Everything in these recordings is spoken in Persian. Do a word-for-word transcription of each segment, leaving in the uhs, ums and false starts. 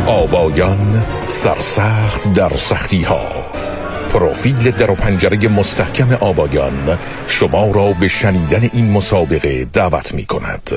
آبایان سرسخت در سختی ها. پروفیل در و پنجره مستحکم آبایان شما را به شنیدن این مسابقه دعوت می کند.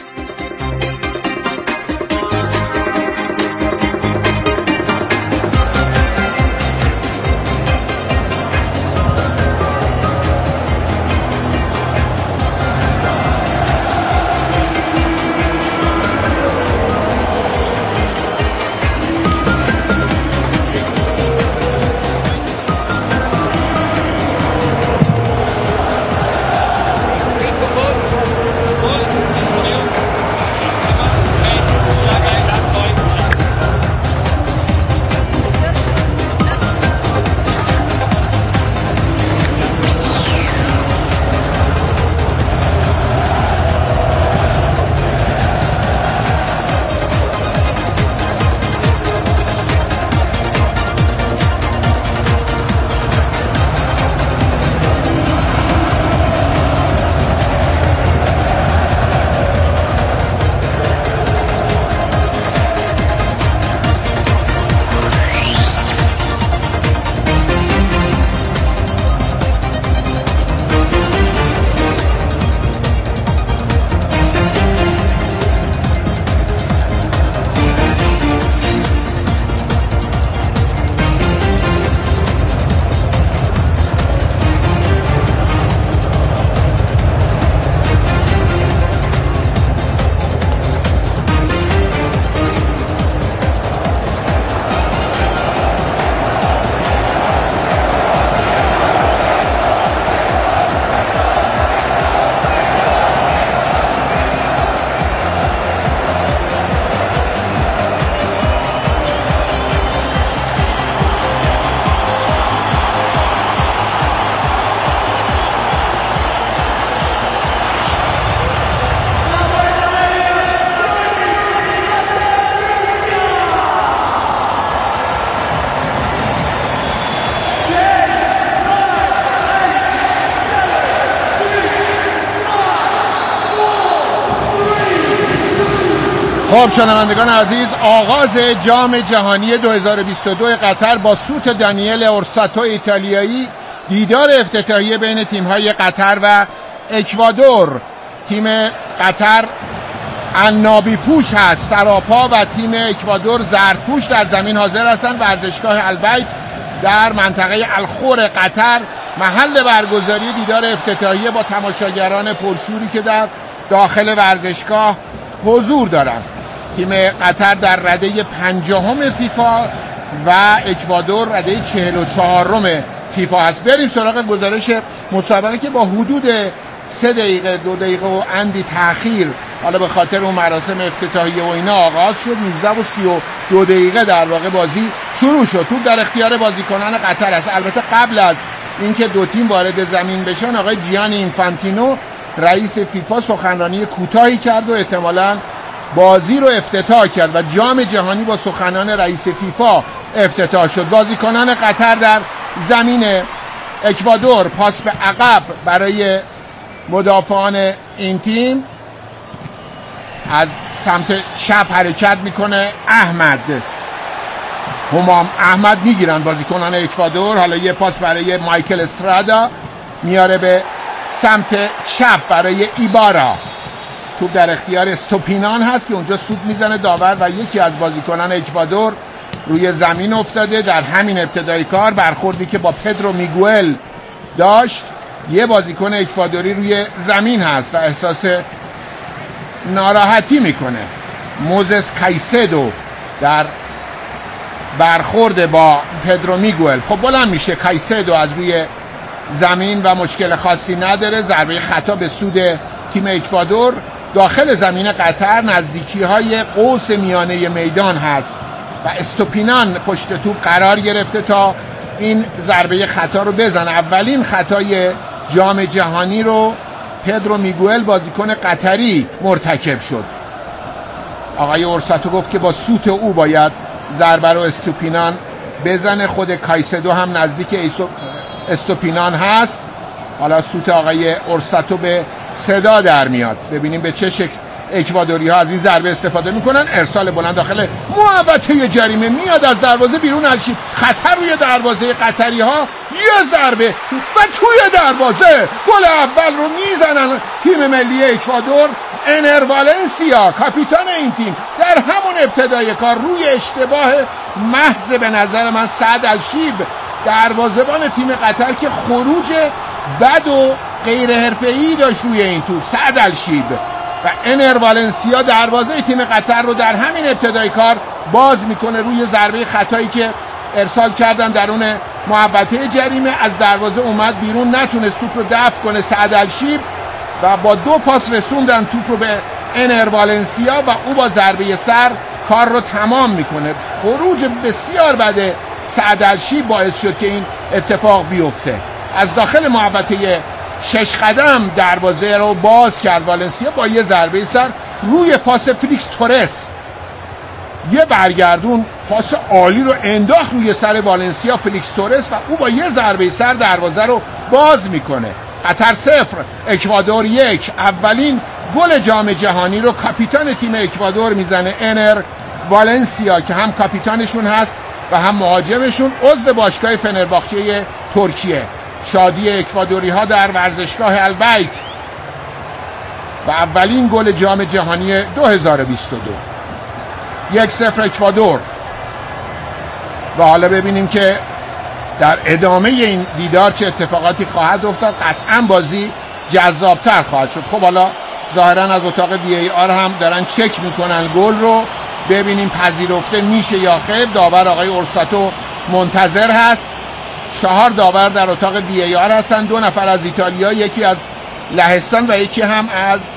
خب شنوندگان عزیز، آغاز جام جهانی دو هزار و بیست و دو قطر با سوت دانیل اورساتو ایتالیایی، دیدار افتتاحیه بین تیم‌های قطر و اکوادور. تیم قطر عنابی پوش هست سراپا و تیم اکوادور زردپوش در زمین حاضر هستند. ورزشگاه البیت در منطقه الخور قطر محل برگزاری دیدار افتتاحیه با تماشاگران پرشوری که در داخل ورزشگاه حضور دارند. تیم قطر در رده پنجم فیفا و اکوادور رده چهل و چهارم فیفا هست. بریم سراغ گزارش مسابقه که با حدود سه دقیقه دو دقیقه و اندی تأخیر، حالا به خاطر اون مراسم افتتاحیه و اینا آغاز شد. نوزده و سی و دو دقیقه در واقع بازی شروع شد. توپ در اختیار بازیکنان قطر است. البته قبل از اینکه دو تیم وارد زمین بشن، آقای جیانی اینفانتینو رئیس فیفا سخنرانی کوتاهی کرد و احتمالاً بازی رو افتتاح کرد و جام جهانی با سخنان رئیس فیفا افتتاح شد. بازیکنان قطر در زمین اکوادور، پاس به عقب برای مدافعان این تیم، از سمت چپ حرکت میکنه احمد همام احمد میگیرن بازیکنان اکوادور. حالا یه پاس برای مایکل استرادا میاره به سمت چپ برای ایبارا. توپ در اختیار استوپینان هست که اونجا سود میزنه داور و یکی از بازیکنان اکوادور روی زمین افتاده. در همین ابتدای کار برخوردی که با پدرو میگوئل داشت، یه بازیکن اکوادوری روی زمین هست و احساس ناراحتی میکنه. موزس کایسدو در برخورد با پدرو میگوئل خب بلند میشه. کایسدو از روی زمین و مشکل خاصی نداره. ضربه خطا به سود تیم اکوادور. داخل زمین قطر نزدیکی های قوس میانه میدان هست و استوپینان پشت توپ قرار گرفته تا این ضربه خطا رو بزنه. اولین خطای جام جهانی رو پدرو میگوئل بازیکن قطری مرتکب شد. آقای اورساتو گفت که با سوت او باید ضربه رو استوپینان بزنه. خود کایسدو هم نزدیک استوپینان هست. حالا سوت آقای اورساتو به صدا در میاد. ببینیم به چه شکل اکوادوری ها از این ضربه استفاده میکنن. ارسال بلند داخل محوطه جریمه، میاد از دروازه بیرون الشیب، خطر روی دروازه قطری ها، یه ضربه و توی دروازه گل اول رو میزنن تیم ملی اکوادور. انر والنسیا کاپیتان این تیم در همون ابتدای کار روی اشتباه محض به نظر من سعد الشیب دروازه‌بان تیم قطر که خروج بد و غیر حرفه‌ای داشت روی این توپ، سعد الشیب و انر والنسیا دروازه تیم قطر رو در همین ابتدای کار باز میکنه روی ضربه خطایی که ارسال کردن درون محوطه جریمه. از دروازه اومد بیرون، نتونست توپ رو دفع کنه سعد الشیب و با دو پاس رسوندن توپ رو به انر والنسیا و او با ضربه سر کار رو تمام میکنه. خروج بسیار بده سعد الشیب باعث شد که این اتفاق بیفته. از داخل محوطه شش قدم دروازه رو باز کرد والنسیا با یه ضربه سر روی پاس فلیکس تورس. یه برگردون پاس عالی رو انداخت روی سر والنسیا فلیکس تورس و او با یه ضربه سر دروازه رو باز میکنه. قطر صفر اکوادور یک. اولین گل جام جهانی رو کاپیتان تیم اکوادور میزنه، انر والنسیا که هم کاپیتانشون هست و هم مهاجمشون، عضو باشگاه فنرباخچه ترکیه. شادی اکوادوری ها در ورزشگاه البیت و اولین گل جام جهانی دو هزار و بیست و دو. یک صفر اکوادور. و حالا ببینیم که در ادامه این دیدار چه اتفاقاتی خواهد افتاد. قطعا بازی جذابتر خواهد شد. خب حالا ظاهرا از اتاق وی ای آر هم دارن چک میکنن گل رو، ببینیم پذیرفته میشه یا خیر. داور آقای اورساتو منتظر هست. چهار داور در اتاق وی ای آر هستن، دو نفر از ایتالیا، یکی از لهستان و یکی هم از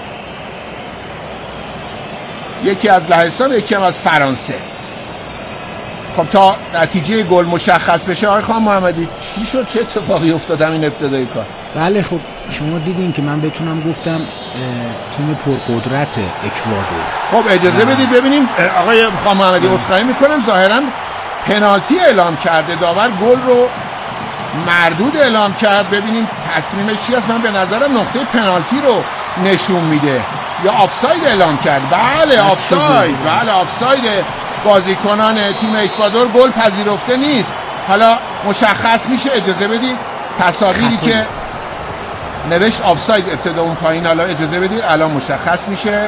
یکی از لهستان و یکی هم از فرانسه. خب تا نتیجه گل مشخص بشه آقای خان محمدی چی شد، چه اتفاقی افتاد همین ابتدای کار؟ بله خب شما دیدین که من بتونم گفتم تیم پرقدرت اکوادور. خب اجازه بدید ببینیم آقای خان محمدی، عذرخواهی میکنم ظاهرا پنالتی اعلام کرده داور، گل رو مردود اعلام کرد. ببینیم تصمیمش چی است. من به نظرم نقطه پنالتی رو نشون میده یا آفساید اعلام کرد. بله آفساید، بله آفساید بازیکنان تیم اکوادور، گل پذیرفته نیست. حالا مشخص میشه، اجازه بدید تصاویری که نوشت آفساید ابتدا اون پایین، حالا اجازه بدید الان مشخص میشه.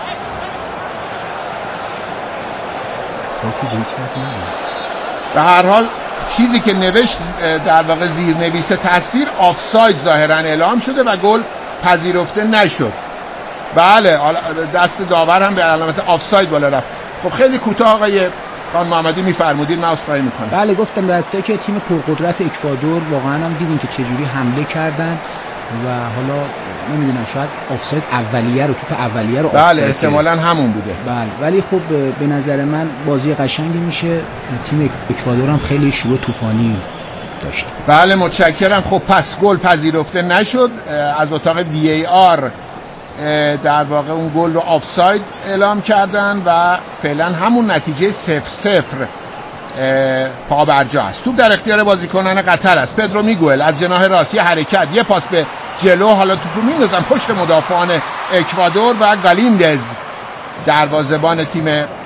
به هر حال چیزی که نوشت در واقع زیر نویس تصویر آفساید ظاهرا اعلام شده و گل پذیرفته نشد. بله دست داور هم به علامت آفساید بالا رفت. خب خیلی کوتاه آقای خان محمدی میفرمودید، من عذرخواهی میکنم. بله گفتم در ابتدا که تیم پرقدرت اکوادور واقعا هم دیدین که چجوری حمله کردن و حالا نمیدونم شاید آفساید اولیه رو توپ اولیه رو آفساید بله احتمالاً همون بوده. بله ولی خب به نظر من بازی قشنگی میشه. تیم اکوادور هم خیلی شروع طوفانی داشت. بله متشکرم. خب پس گل پذیرفته نشد. از اتاق وی ای آر در واقع اون گل رو آفساید اعلام کردن و فعلا همون نتیجه صفر صفر پا برجا است. توپ در اختیار بازیکنان قطر است. پدرو میگوئل از جناح راستی حرکت، یه پاس به جلو، حالا توپ رو میندازن پشت مدافعان اکوادور و گالیندز دروازه‌بان تیم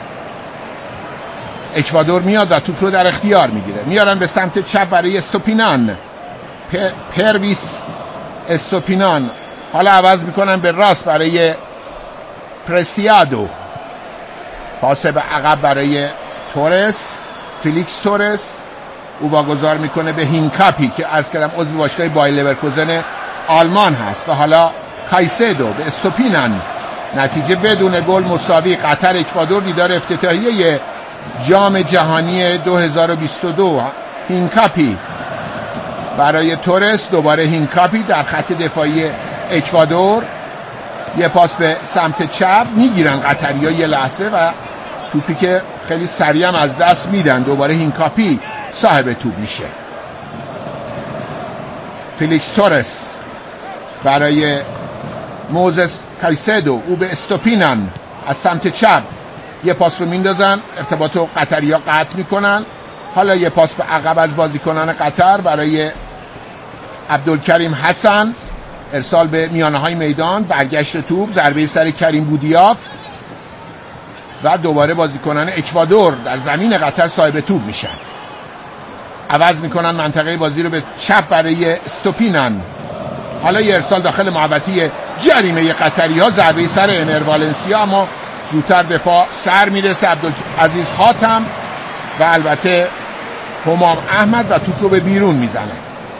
اکوادور میاد و توپ رو در اختیار میگیره. میارن به سمت چپ برای استوپینان، پرویس استوپینان، حالا عوض میکنن به راست برای پرسیادو، پاس به عقب برای تورس، فلیکس تورس، او واگذار میکنه به هینکاپی که عرض کردم عضو باشگاه بایر لورکوزن آلمان هست و حالا کایسدو به استوپینان. نتیجه بدون گل مساوی. قطر اکوادور دیدار افتتاحیه جام جهانی دو هزار و بیست و دو. هینکاپی برای تورس، دوباره هینکاپی در خط دفاعی اکوادور، یه پاس به سمت چپ، میگیرن قطری‌ها یه لحظه و توپی که خیلی سریع از دست میدن. دوباره هینکاپی صاحب توپ میشه. فلیکس تورس برای موزس کایسدو، او به استوپینان از سمت چپ یه پاس رو میندازن، ارتباط رو قطری‌ها قطع میکنن. حالا یه پاس به عقب از بازیکنان قطر برای عبدالکریم حسن، ارسال به میانه های میدان، برگشت توپ، ضربه سر کریم بودیاف و دوباره بازیکنان اکوادور در زمین قطر صاحب توپ میشن. عوض میکنن منطقه بازی رو به چپ برای استوپینان. حالا یه ارسال داخل محوطه جریمه قطری ها، ضربه سر انر والنسیا، اما زودتر دفاع سر میرسه عبدالعزیز حاتم و البته همام احمد و توپ رو به بیرون میزنه.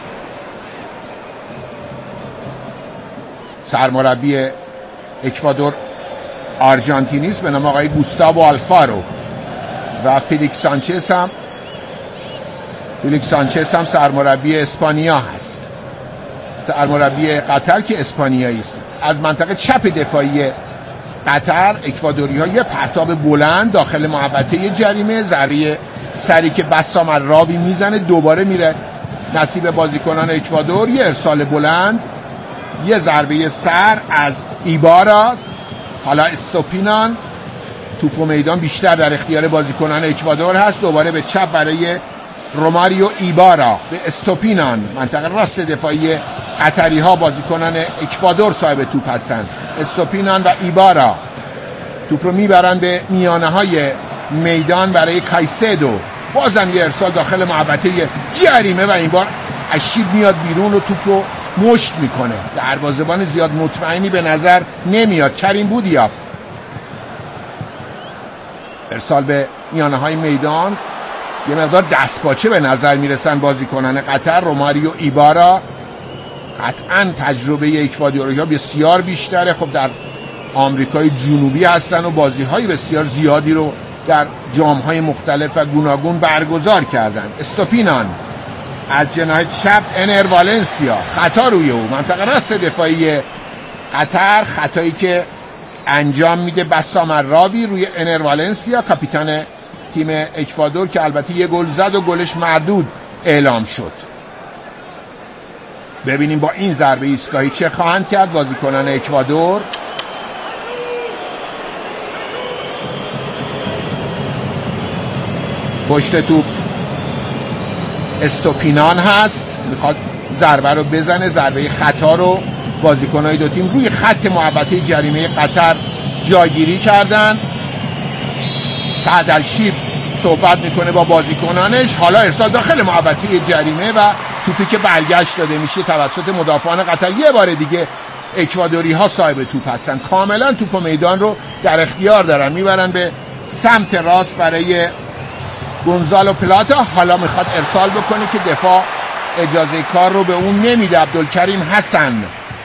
سرمربی اکوادور آرژانتینیست به نام آقای گوستاو آلفارو و فیلیکس سانچز هم فیلیکس سانچز هم سرمربی اسپانیا هست. سرمربی قطر که اسپانیایی است. از منطقه چپ دفاعی قطر اکوادوری ها یه پرتاب بلند داخل محوطه جریمه، ضربه سری که بسام الراوی میزنه دوباره میره نصیب بازیکنان اکوادور. یه ارسال بلند، یه ضربه سر از ایبارا. حالا استوپینان، توپ و میدان بیشتر در اختیار بازیکنان اکوادور هست. دوباره به چپ برای روماریو ایبارا، به استوپینان. منطقه راست دفاعی قطری ها بازیکنان اکوادور صاحب توپ هستند. استوپینان و ایبارا توپ رو میبرن به میانه های میدان برای کایسدو. بازم یه ارسال داخل محوطه جریمه و این بار اشیب میاد بیرون و توپ رو مشت میکنه. دروازه‌بان زیاد مطمئنی به نظر نمیاد. کریم بودیاف ارسال به میانه های میدان، یه مقدار دستپاچه به نظر میرسن بازیکنان قطر. روماریو ایبارا قطعا تجربه اکوادوری ها بسیار بیشتره. خب در آمریکای جنوبی هستن و بازی های بسیار زیادی رو در جام های مختلف و گوناگون برگزار کردن. استوپینان از جناح چپ انر والنسیا، خطا روی او، منطقه راست دفاعی قطر، خطایی که انجام میده بسام الراوی روی انر والنسیا کاپیتان تیم اکوادور که البته یه گل زد و گلش مردود اعلام شد. ببینیم با این ضربه ایستگاهی چه خواهند کرد بازیکنان اکوادور. پشت توپ استوپینان هست، میخواد ضربه رو بزنه. ضربه خطا رو بازیکن‌های دو تیم روی خط محوطه جریمه قطر جاگیری کردن. سعد الشیب صحبت میکنه با بازیکنانش. حالا ارسال داخل محوطه جریمه و توپی که برگشت داده میشه توسط مدافعان قطر. یه بار دیگه اکوادوری ها صاحب توپ هستن، کاملا توپ و میدان رو در اختیار دارن. میبرن به سمت راست برای گونزالو پلاتا. حالا میخواد ارسال بکنه که دفاع اجازه کار رو به اون نمیده. عبدالکریم حسن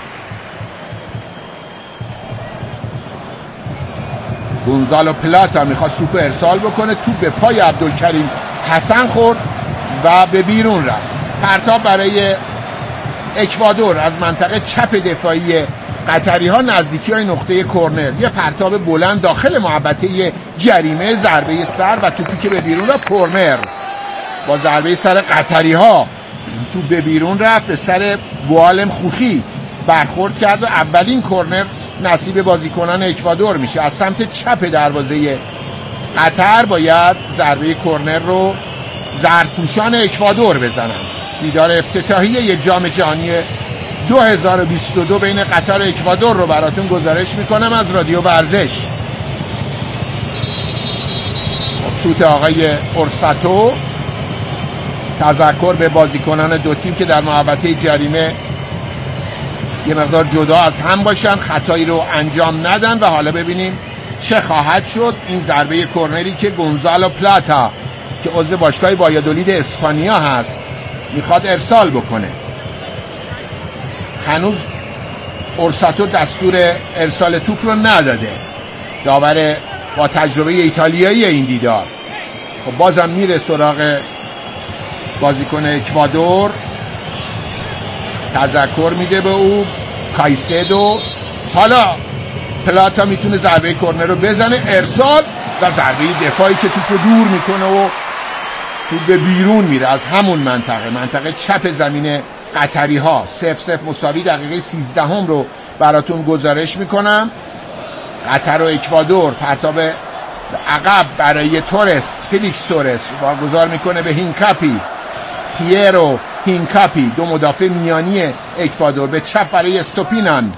گونزالو پلاتا میخواست توپ ارسال بکنه، توپ به پای عبدالکریم حسن خورد و به بیرون رفت. پرتاب برای اکوادور از منطقه چپ دفاعی قطری ها نزدیکی های نقطه کرنر. یه پرتاب بلند داخل محوطه جریمه، ضربه سر و توپی که به بیرون رفت. کرنر با ضربه سر قطری ها توپ به بیرون رفت، به سر بوالم خوخی برخورد کرد و اولین کرنر نصیب بازیکنان اکوادور میشه. از سمت چپ دروازه قطر باید ضربه کرنر رو زرتپوشان اکوادور بزنن. دیدار افتتاحی یه جام جهانی دو هزار و بیست و دو بین قطر و اکوادور رو براتون گزارش میکنم از رادیو ورزش. سوت آقای اورساتو، تذکر به بازیکنان دو تیم که در محوطه جریمه یه مقدار جدا از هم باشن، خطایی رو انجام ندن و حالا ببینیم چه خواهد شد. این ضربه کرنری که گونزالو پلاتا که عضو باشگاه وایادولید اسپانیا هست میخواد ارسال بکنه. هنوز اورساتو دستور ارسال توپ رو نداده، داور با تجربه ایتالیایی این دیدار. خب بازم میره سراغ بازیکن اکوادور، تذکر میده به او کایسدو. حالا پلاتا میتونه ضربه کرنر رو بزنه، ارسال و ضربه دفاعی که توپ رو دور میکنه و توپ به بیرون میره از همون منطقه منطقه چپ زمین قطری ها. صفر صفر مساوی دقیقه سیزده هم رو براتون گزارش میکنم. قطر و اکوادور، پرتاب عقب برای تورس، فیلیکس تورس واگذار میکنه به هینکاپی، پیرو هینکاپی دو مدافع میانی اکوادور، به چپ برای استوپینان.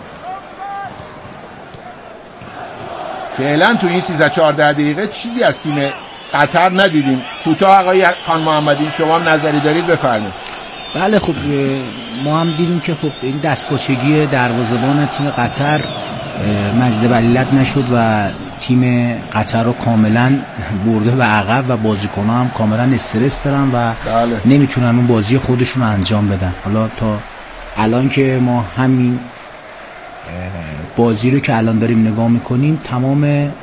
فعلا تو این سیزده چهارده دقیقه چیزی از تیم قطر ندیدیم. کوتاه آقای خان محمدی شما هم نظری دارید بفرمایید. بله خب ما هم دیدیم که خب این دستپاچگی دروازه‌بان تیم قطر مزد بلیلت نشد و تیم قطر رو کاملا برده به عقب و بازیکن‌ها هم کاملا استرس دارن و بله. نمیتونن اون بازی خودشون رو انجام بدن. حالا تا الان که ما همین بازی رو که الان داریم نگاه میکنیم تمام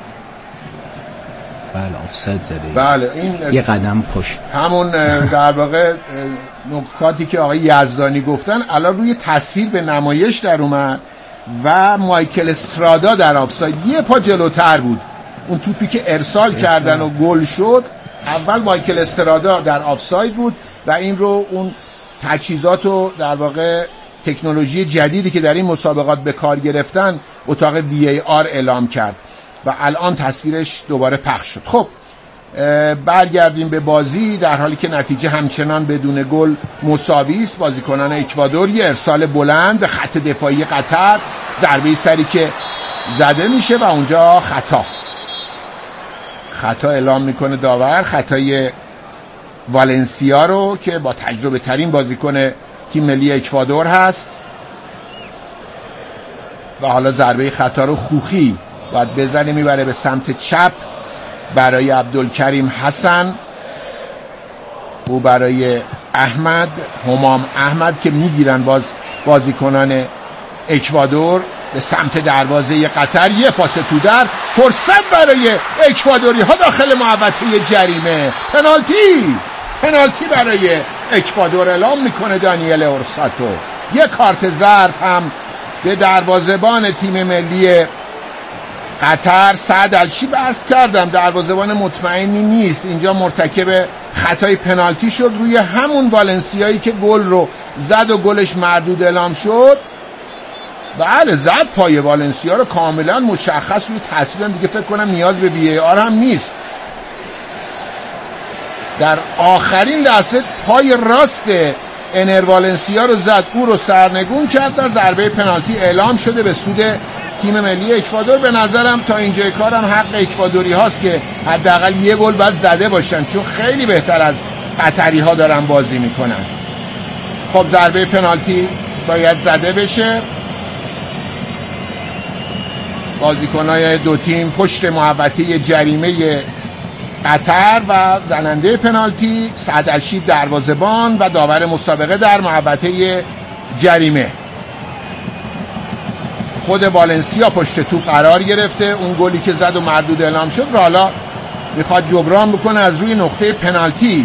بله آفساید زده. بله این یه قدم پشت همون در واقع نکاتی که آقای یزدانی گفتن الان روی تصویر به نمایش در اومد و مایکل استرادا در آفساید یه پا جلوتر بود. اون توپی که ارسال, ارسال کردن و گل شد اول مایکل استرادا در آفساید بود و این رو اون تجهیزات و در واقع تکنولوژی جدیدی که در این مسابقات به کار گرفتن اتاق وی ای آر اعلام کرد و الان تصویرش دوباره پخش شد. خب برگردیم به بازی در حالی که نتیجه همچنان بدون گل مساوی است. بازیکنان اکوادور یه ارسال بلند به خط دفاعی قطر، ضربه سری که زده میشه و اونجا خطا خطا اعلام میکنه داور، خطای والنسیا رو که با تجربه ترین بازیکن تیم ملی اکوادور هست و حالا ضربه خطا رو خوخی باید بزنه، میبره به سمت چپ برای عبدالکریم حسن، او برای احمد همام احمد که میگیرن باز بازیکنان اکوادور به سمت دروازه قطر. یه پاس تو در، فرصت برای اکوادوری ها داخل محوطه جریمه، پنالتی پنالتی برای اکوادور اعلام میکنه دانیل اورساتو. یه کارت زرد هم به دروازه‌بان تیم ملی قطر سعد الشیب عرض کردم دروازه‌بان مطمئنی نیست، اینجا مرتکب خطای پنالتی شد روی همون والنسیایی که گل رو زد و گلش مردود اعلام شد. بله زد پای والنسیا رو کاملا مشخص روی تصویر، دیگه فکر کنم نیاز به وی ای آر هم نیست. در آخرین لحظه پای راست انر والنسیا رو زد، او رو سرنگون کرد و ضربه پنالتی اعلام شده به سود تیم ملی اکوادور. به نظرم تا اینجای کارم حق اکوادوری هاست که حداقل یه گل باید زده باشن چون خیلی بهتر از قطری ها دارن بازی میکنن. خب ضربه پنالتی باید زده بشه. بازیکنای دو تیم پشت محوطه جریمه قطر و زننده پنالتی سعد الشیب دروازه‌بان و داور مسابقه در محوطه جریمه. خود والنسیا پشت توپ قرار گرفته، اون گلی که زد و مردود اعلام شد و حالا میخواد جبران بکنه از روی نقطه پنالتی.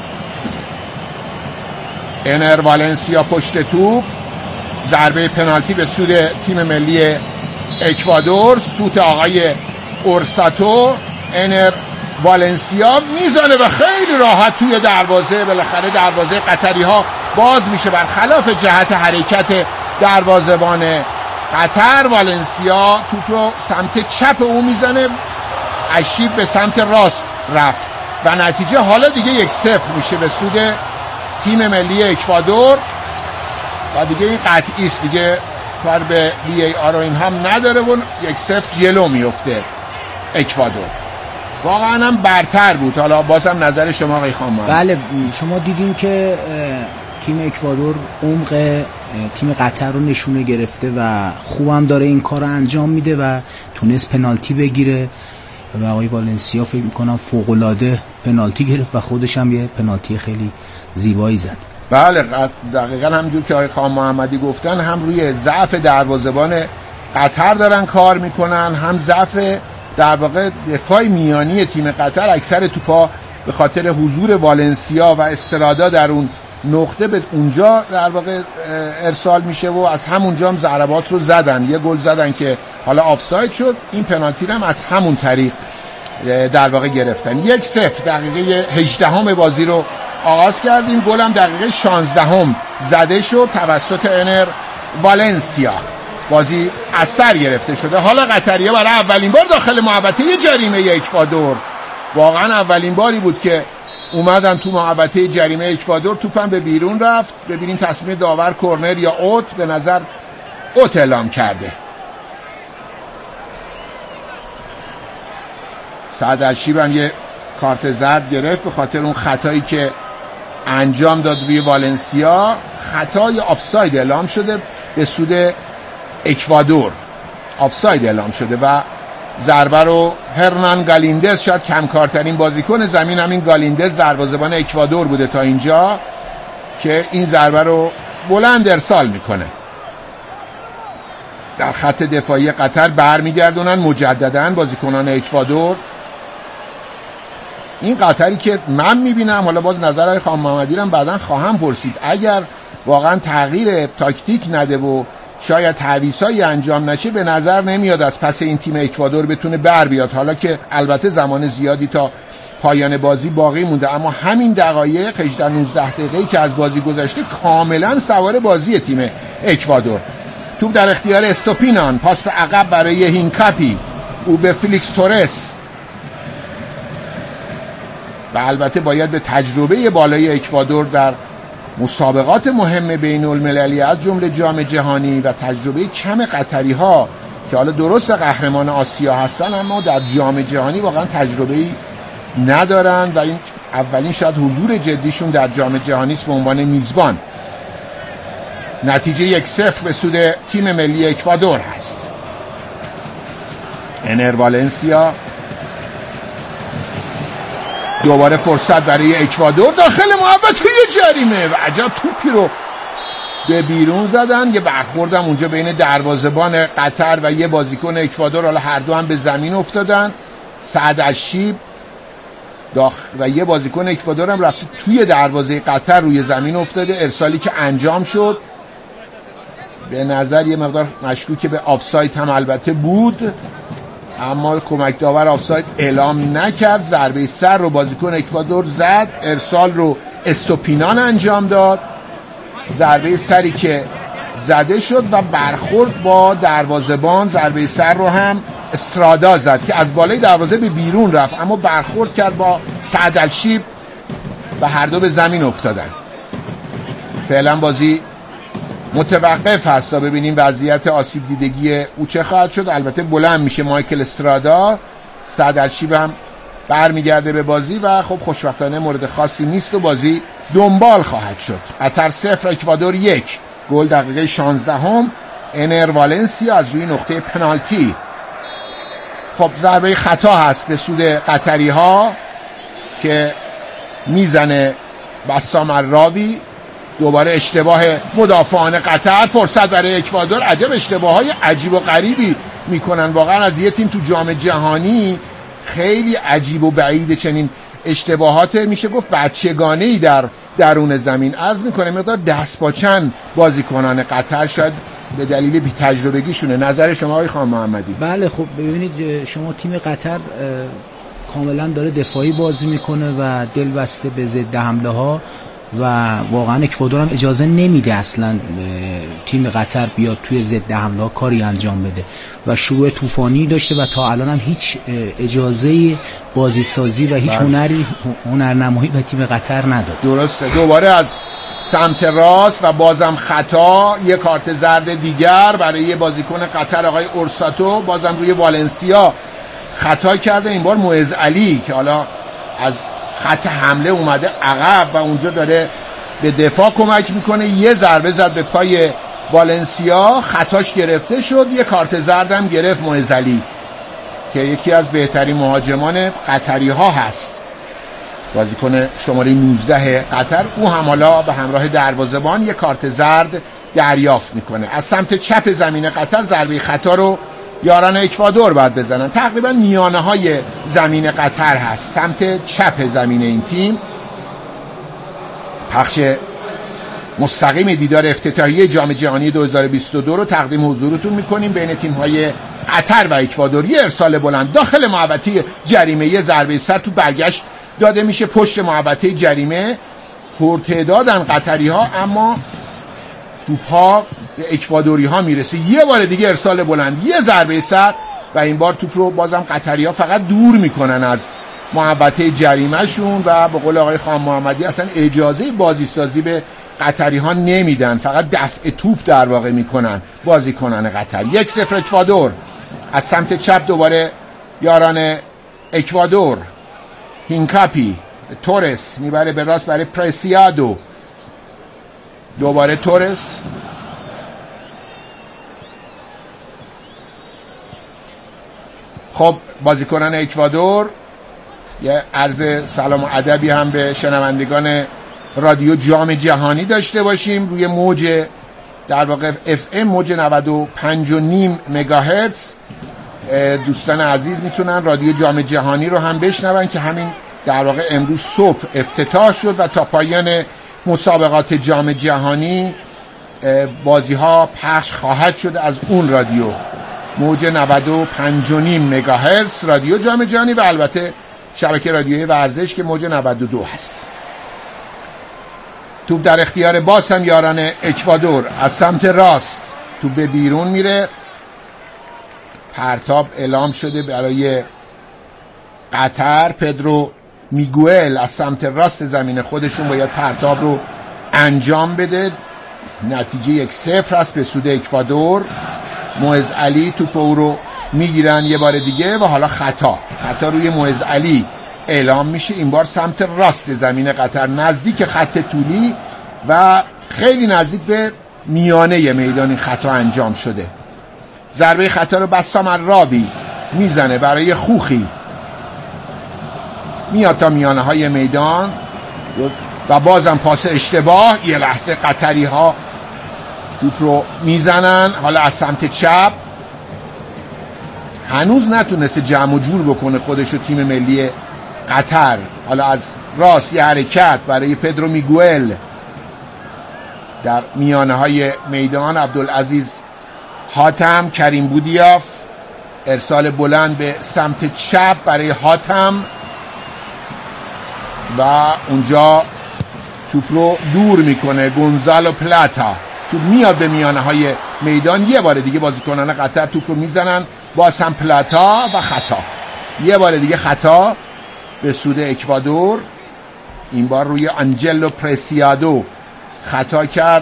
انر والنسیا پشت توپ، ضربه پنالتی به سود تیم ملی اکوادور، سوت آقای اورساتو. انر والنسیا میزنه و خیلی راحت توی دروازه، بالاخره دروازه قطری ها باز میشه برخلاف جهت حرکت دروازه‌بان قطر. والنسیا توپ رو سمت چپ او میزنه، الشیب به سمت راست رفت و نتیجه حالا دیگه یک صفر میشه به سود تیم ملی اکوادور و دیگه این قطعی است، دیگه کار به وی ای آر این هم نداره و یک صفر جلو میفته اکوادور. واقعا هم برتر بود. حالا بازم نظر شما آقای خانم. بله شما دیدیم که تیم اکوادور عمق تیم قطر رو نشونه گرفته و خوبم داره این کار رو انجام میده و تونست پنالتی بگیره و آقای والنسیا فکر میکنم فوق‌العاده پنالتی گرفت و خودش هم یه پنالتی خیلی زیبایی زد. بله دقیقاً همونجور که آقای خان محمدی گفتن هم روی ضعف دروازه‌بان قطر دارن کار میکنن، هم ضعف در واقع دفاع میانی تیم قطر. اکثر توپا به خاطر حضور والنسیا و استرادا در اون نقطه به اونجا در واقع ارسال میشه و از همونجا هم ضربات رو زدن. یه گل زدن که حالا آفساید شد، این پنالتی هم از همون طریق در واقع گرفتن. یک صفر دقیقه هجدهم بازی رو آغاز کردیم، گل هم دقیقه شانزدهم زده شد توسط انر والنسیا. بازی از سر گرفته شده. حالا قطری‌ها برای اولین بار داخل محوطه جریمه اکوادور، واقعا اولین باری بود که اومدن تو محوطه جریمه اکوادور، توپم به بیرون رفت. ببینیم تصمیم داور کرنر یا اوت. به نظر اوت اعلام کرده. سعد الشیب هم یه کارت زرد گرفت به خاطر اون خطایی که انجام داد روی والنسیا. خطای آفساید اعلام شده به سود اکوادور. آفساید اعلام شده و ضربه رو هرنان گالیندز، شاید کمکارترین بازیکن زمین همین گالیندز دروازه‌بان اکوادور بوده تا اینجا، که این ضربه رو بلند ارسال میکنه. در خط دفاعی قطر برمیگردونن مجدداً بازیکنان اکوادور. این قطری که من میبینم، حالا باز نظرهای خانم محمدی رو بعداً خواهم پرسید، اگر واقعا تغییر تاکتیک نده و شاید تعویضایی انجام نشه، به نظر نمیاد از پس این تیم اکوادور بتونه بر بیاد. حالا که البته زمان زیادی تا پایان بازی باقی مونده، اما همین دقایق هجده نوزده دقیقه‌ای که از بازی گذشته کاملا سوار بازی تیم اکوادور. توپ در اختیار استوپینان، پاس به عقب برای هینکاپی، او به فلیکس تورس. و البته باید به تجربه بالای اکوادور در مسابقات مهم بین المللی از جمله جام جهانی و تجربه کم قطری ها که حالا درست قهرمان آسیا هستن، اما در جام جهانی واقعا تجربه‌ای ندارن و این اولین شاید حضور جدیشون در جام جهانی است به عنوان میزبان. نتیجه یک صفر به سود تیم ملی اکوادور هست. انر والنسیا دوباره فرصت برای اکوادور داخل محوطه جریمه و عجب توپی رو به بیرون زدن. یه برخوردم اونجا بین دروازه‌بان قطر و یه بازیکن اکوادور، حالا هر دو هم به زمین افتادن. سعد الشیب داخل و یه بازیکن اکوادور هم رفته توی دروازه قطر روی زمین افتاده. ارسالی که انجام شد به نظر یه مقدار مشکوک به آفساید هم البته بود، اما کمک داور آفساید اعلام نکرد. ضربه سر رو بازیکن اکوادور زد، ارسال رو استوپینان انجام داد. ضربه سری که زده شد و برخورد با دروازه‌بان، ضربه سر رو هم استرادا زد که از بالای دروازه به بیرون رفت، اما برخورد کرد با سعد الشیب و هر دو به زمین افتادن. فعلا بازی متوقف هست تا ببینیم وضعیت آسیب دیدگی او چه خواهد شد. البته بلند میشه مایکل استرادا، سعد الشیب هم برمیگرده به بازی و خب خوشبختانه مورد خاصی نیست و بازی دنبال خواهد شد. قطر صفر اکوادور یک. گل دقیقه شانزده هم انر والنسیا از روی نقطه پنالتی. خب ضربه خطا هست به سود قطری ها که میزنه بسام الراوی. دوباره اشتباه مدافعان قطر. فرصت برای اکوادور. عجب اشتباههای عجیب و غریبی میکنن واقعا از یه تیم تو جام جهانی. خیلی عجیب و بعید چنین اشتباهات میشه گفت بچگانه‌ای در درون زمین. عرض میکنه مقدار دستپاچن بازیکنان قطر، شاید به دلیل بی تجربگیشونه. نظر شما آقای خان محمدی؟ بله خب ببینید شما تیم قطر کاملا داره دفاعی بازی میکنه و دل بسته به ضد حمله ها و واقعا اکوادور هم اجازه نمیده اصلا تیم قطر بیاد توی ضد حمله ها کاری انجام بده و شروع طوفانی داشته و تا الان هم هیچ اجازه بازی سازی و هیچ هنری هنرنمایی به تیم قطر نداد. درسته. دوباره از سمت راست و بازم خطا. یک کارت زرد دیگر برای بازیکن قطر آقای اورساتو. بازم روی والنسیا خطا کرده، این بار معز علی که حالا از خط حمله اومده عقب و اونجا داره به دفاع کمک میکنه. یه ضربه زد به پای والنسیا، خطاش گرفته شد. یه کارت زردم گرفت معز علی که یکی از بهترین مهاجمان قطری ها هست، بازیکن شماره نوزده قطر. او هم حالا به همراه دروازه‌بان یه کارت زرد دریافت میکنه. از سمت چپ زمین قطر ضربه خطا رو یاران اکوادور باید بزنن. تقریبا میانه های زمین قطر هست، سمت چپ زمین این تیم. پخش مستقیم دیدار افتتاحیه جام جهانی دو هزار و بیست و دو رو تقدیم حضورتون میکنیم بین تیم های قطر و اکوادور. یه ارسال بلند داخل محوطه جریمه، یه ضربه سر تو برگشت داده میشه پشت محوطه جریمه. پرتعدادن قطری ها اما توپ‌ها به اکوادوری ها میرسه. یه بار دیگه ارسال بلند، یه ضربه سر و این بار توپ رو بازم قطری ها فقط دور میکنن از محوطه جریمه شون و به قول آقای خان محمدی اصلا اجازه بازی سازی به قطری ها نمیدن، فقط دفع توپ در واقع میکنن بازیکنان قطر. یک صفر اکوادور. از سمت چپ دوباره یاران اکوادور، هینکاپی، تورس میبره به راست برای پرسیادو، دوباره تورس، خب بازیکنان اکوادور. یه عرض سلام و ادبی هم به شنوندگان رادیو جام جهانی داشته باشیم روی موج در واقع اف ام موج نود و پنج و نیم مگاهرتز. دوستان عزیز میتونن رادیو جام جهانی رو هم بشنون که همین در واقع امروز صبح افتتاح شد و تا پایان مسابقات جام جهانی بازی ها پخش خواهد شد از اون رادیو موج نود و پنج و نیم مگاهرتز رادیو جام جهانی و البته شبکه رادیویی ورزش که موج نود و دو هست. توپ در اختیار باز هم یاران اکوادور. از سمت راست توپ به بیرون میره، پرتاب اعلام شده برای قطر. پدرو میگوئل از سمت راست زمین خودشون باید پرتاب رو انجام بده. نتیجه یک صفر است به سود اکوادور. معز علی توپ او رو میگیرن یه بار دیگه و حالا خطا خطا روی معز علی اعلام میشه، این بار سمت راست زمین قطر نزدیک خط طولی و خیلی نزدیک به میانه میدان این خطا انجام شده. ضربه خطا رو بسام الراوی میزنه برای خوخی، میاد تا میانه های میدان و بازم پاس اشتباه. یه لحظه قطری ها توپ رو میزنن. حالا از سمت چپ هنوز نتونسته جمع و جور بکنه خودش و تیم ملی قطر. حالا از راست یه حرکت برای پدرو میگوئل در میانه های میدان. عبدالعزیز حاتم، کریم بودیاف، ارسال بلند به سمت چپ برای حاتم و اونجا توپ رو دور میکنه گونزالو پلاتا. توپ میاد به میانه های میدان. یه بار دیگه بازیکنان قطر توپ رو میزنن، باز هم پلاتا و خطا. یه بار دیگه خطا به سود اکوادور، این بار روی آنجلو پرسیادو خطا کرد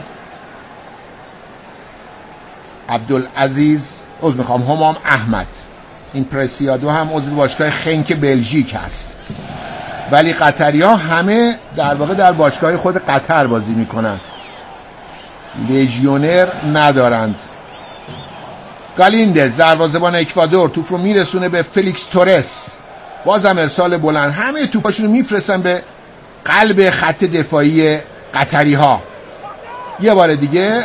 عبدالعزیز، عذر میخوام همام احمد. این پرسیادو هم عضو باشگاه خنک بلژیک هست، ولی قطری ها همه در واقع در باشگاه خود قطر بازی میکنن، لیژیونر ندارند. گالیندز دروازه‌بان اکوادور توپ رو میرسونه به فلیکس تورس، بازم ارسال بلند. همه توپاشون رو میفرستن به قلب خط دفاعی قطری ها. یه بار دیگه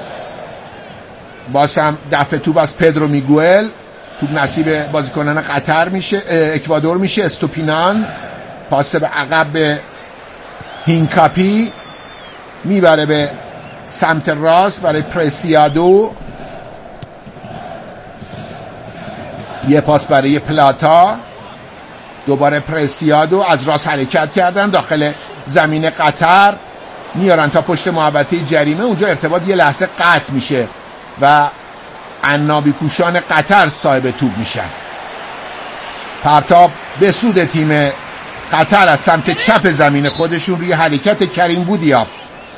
باز هم دفع توپ از پدرو میگوئل. توپ نصیب بازیکنان قطر میشه، اکوادور میشه. استوپینان پاس به عقب به هینکاپی، میبره به سمت راست برای پرسیادو. یه پاس برای پلاتا، دوباره پرسیادو از راست حرکت کردن داخل زمین قطر، میارن تا پشت محوطه جریمه. اونجا ارتباط یه لحظه قطع میشه و عنابی پوشان قطر صاحب توپ میشن. پرتاب به سود تیم قطر از سمت چپ زمین خودشون روی حرکت کریم بودیاف.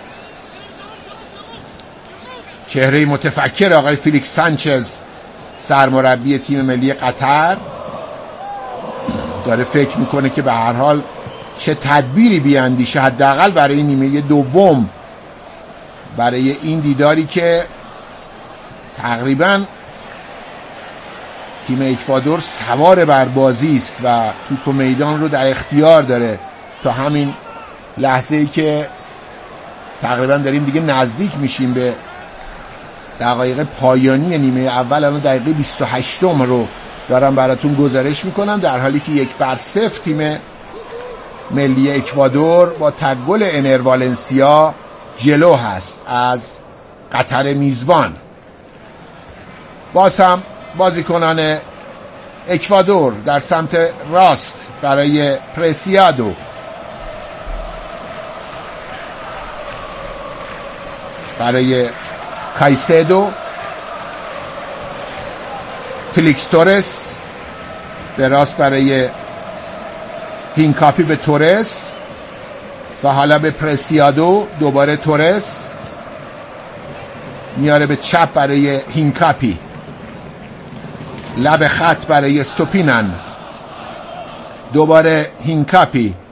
چهره متفکر آقای فیلیکس سانچز سرمربی تیم ملی قطر داره فکر میکنه که به هر حال چه تدبیری بیاندیشه حداقل برای نیمه دوم، برای این دیداری که تقریبا تیم اکوادور سوار بر بازی است و توپ و میدان رو در اختیار داره تا همین لحظه‌ای که تقریبا داریم دیگه نزدیک میشیم به دقایق پایانی نیمه اول. الان دقیقه بیست و هشتم رو دارم براتون گزارش میکنم، در حالی که یک بر صفر تیم ملی اکوادور با تگل انر والنسیا جلو هست از قطر میزبان. باز هم بازیکنان اکوادور در سمت راست برای پرسیادو، برای کایسدو، فلیکس تورس به راست برای هینکاپی به تورس و حالا به پرسیادو، دوباره تورس میاره به چپ برای هینکاپی، لب خط برای استوپینن، دوباره هینکاپی